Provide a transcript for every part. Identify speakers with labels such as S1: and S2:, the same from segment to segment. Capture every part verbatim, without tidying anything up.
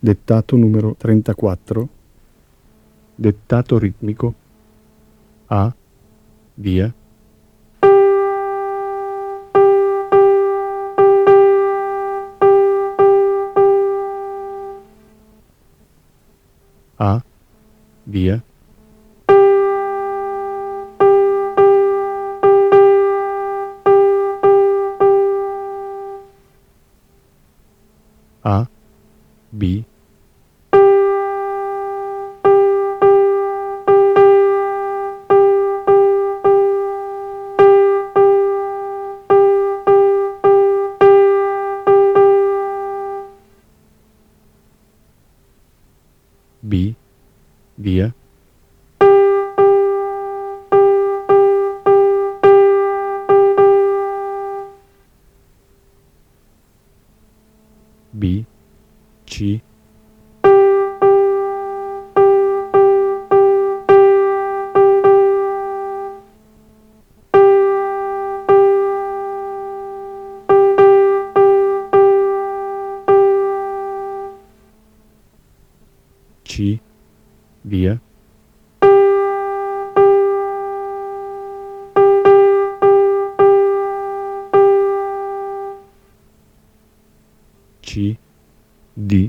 S1: Dettato numero trentaquattro. Dettato ritmico. A. Via. A. Via. A. B. B. Via. B. C. C. Via. C. D.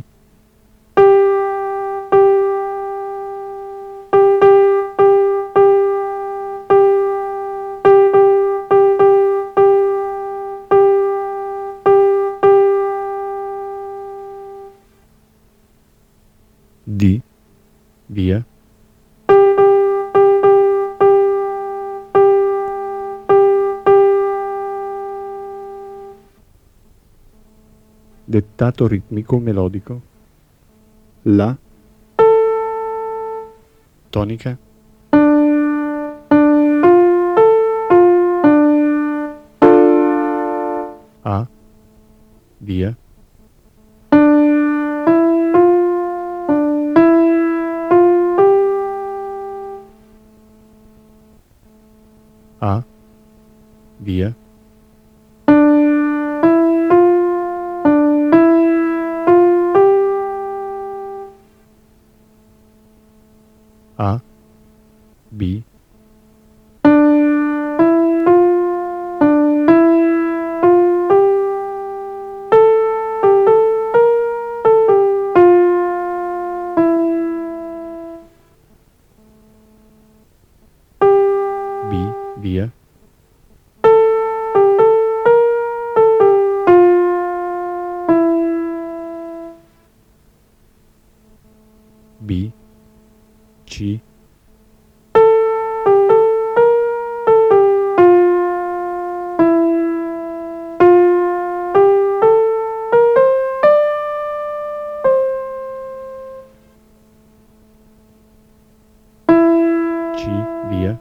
S1: D. Via. Dettato ritmico melodico. La. Tonica. A. Via. A. Via. A. B. B. Via. B. C. C. Via.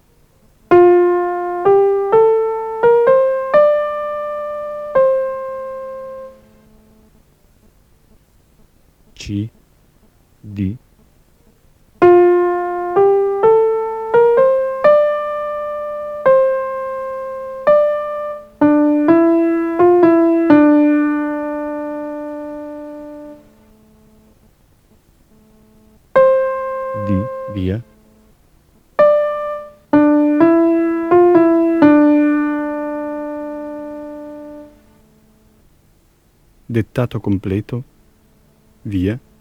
S1: C. D. D. Via. Dettato completo. Via.